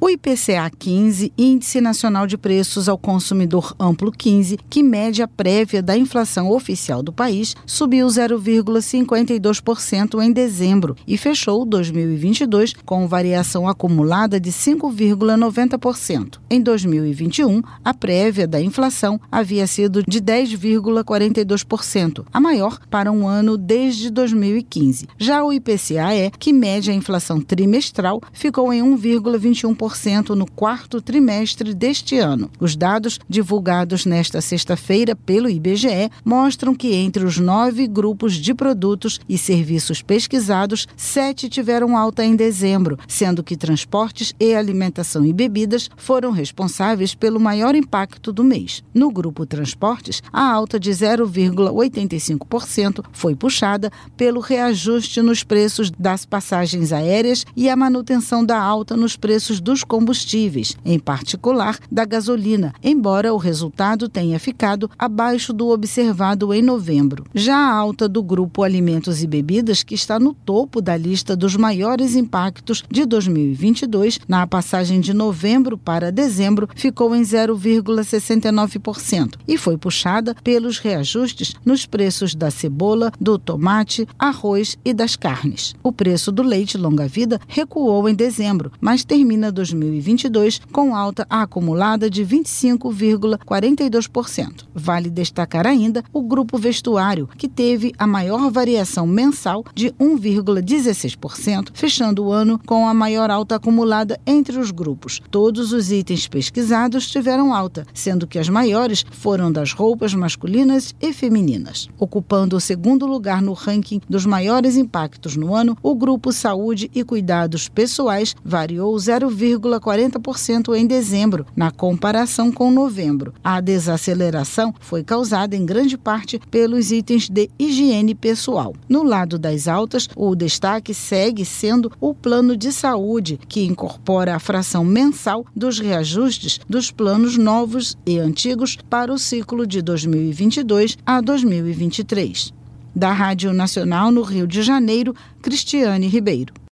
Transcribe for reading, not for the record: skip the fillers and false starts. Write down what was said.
O IPCA 15, Índice Nacional de Preços ao Consumidor Amplo 15, que mede a prévia da inflação oficial do país, subiu 0,52% em dezembro e fechou 2022 com variação acumulada de 5,90%. Em 2021, a prévia da inflação havia sido de 10,42%, a maior para um ano desde 2015. Já o IPCA-E, que mede a inflação trimestral, ficou em 1,21% no quarto trimestre deste ano. Os dados divulgados nesta sexta-feira pelo IBGE mostram que entre os 9 grupos de produtos e serviços pesquisados, 7 tiveram alta em dezembro, sendo que transportes e alimentação e bebidas foram responsáveis pelo maior impacto do mês. No grupo transportes, a alta de 0,85% foi puxada pelo reajuste nos preços das passagens aéreas e a manutenção da alta nos preços dos combustíveis, em particular da gasolina, embora o resultado tenha ficado abaixo do observado em novembro. Já a alta do grupo alimentos e bebidas, que está no topo da lista dos maiores impactos de 2022, na passagem de novembro para dezembro, ficou em 0,69% e foi puxada pelos reajustes nos preços da cebola, do tomate, arroz e das carnes. O preço do leite longa-vida recuou em dezembro, mas termina 2022 com alta acumulada de 25,42%. Vale destacar ainda o grupo vestuário, que teve a maior variação mensal de 1,16%, fechando o ano com a maior alta acumulada entre os grupos. Todos os itens pesquisados tiveram alta, sendo que as maiores foram das roupas masculinas e femininas. Ocupando o segundo lugar no ranking dos maiores impactos no ano, o grupo saúde e cuidados pessoais variou 0,40% em dezembro, na comparação com novembro. A desaceleração foi causada em grande parte pelos itens de higiene pessoal. No lado das altas, o destaque segue sendo o plano de saúde, que incorpora a fração mensal dos reajustes dos planos novos e antigos para o ciclo de 2022 a 2023. Da Rádio Nacional no Rio de Janeiro, Cristiane Ribeiro.